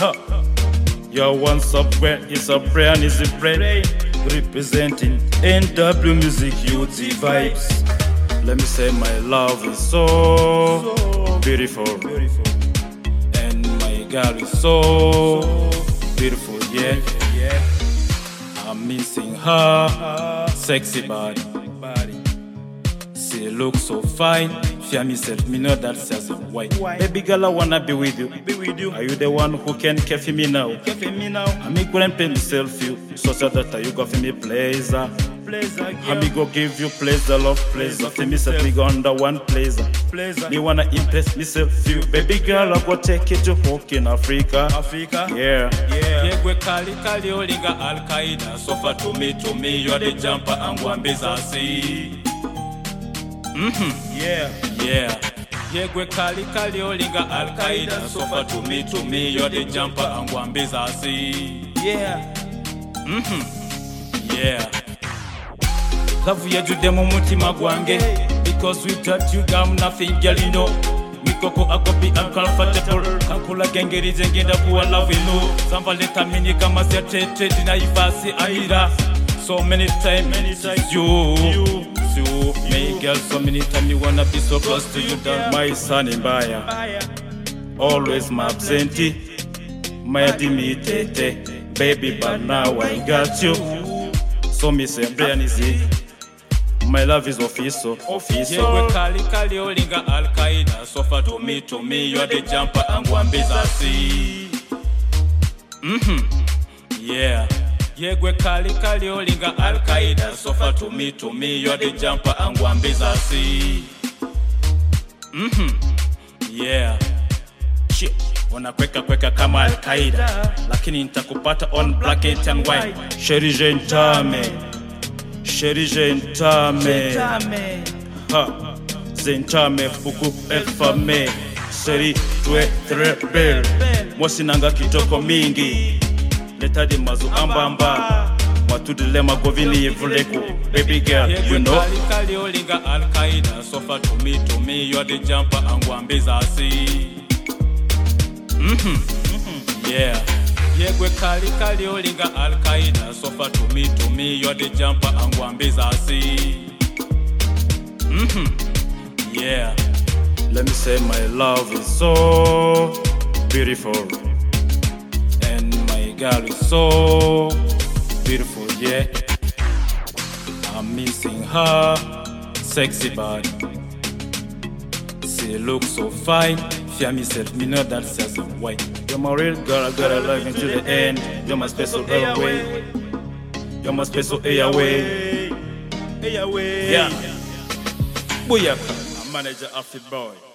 Huh. Your one software is a prayer and is a brain. Representing NW Music Youth Vibes. Let me say my love is so beautiful. And my girl is so beautiful, yeah. I'm missing her sexy body. She looks so fine. Fear myself, me know that says why. Baby girl, I wanna be with you. Are you the one who can care for me now? I'm going to pay myself you, so that you go for me pleasure. I'm go give you pleasure, love pleasure. For myself, me go under one pleasure. Me wanna impress myself you. Baby girl, I go take you to walk in Africa. Yeah. Yegwe kali kali olinga Al-Qaeda. So far to me, you're the jumper and Gwambeza see. Yeah. Yegwe kali kali olinga Al-Qaeda. So far to me, you're the jumper and Gwambeza see. Yeah. Love ya jude mu mutima gwange. Because without you I'm nothing, girl, you know. Mikoko akopi uncomfortable. Kankula gengeri zengenda kuwa love you. Samba leta mini kama siya tete dina ifasi aira. So many times you my girl, so many times you wanna be so close to you. That my son in Baya, always my absentee, my dimitete, baby, but now I got you. So me say Brian is it. My love is official. Yegwe kali kali olinga Al-Qaeda. So far to me, you're the jumper and Gwambeza see. Yeah. Yegwe kali kali olinga Al-Qaeda. So far to me, you're the jumper and Gwambeza see. Yeah. Shit. Wanakweka kama Al-Qaeda, lakini nitakupata on black and white. Chérie, j'ai une tame. Ha, zentame beaucoup effamé. Chérie, tu es très belle. Moi sinanga kitoko mingi. Leta di mazu ambamba. Matudile magovini yevuleko. Baby girl, you know. Kali kali olinga Al-Qaeda. So far to me, you're the jumper and Gwambeza see. Yeah. Yegwe kali kali olinga Al-Qaeda. So far to me, you're the jumper and Gwambeza see. Yeah. Let me say my love is so beautiful. And my girl is so beautiful, yeah. I'm missing her sexy body. She looks so fine. Fear myself, me know that says why. You're my real girl, I gotta love you to the end. You're my special airway. You're my special airway. Yeah. Booyaka, I'm manager of the boy.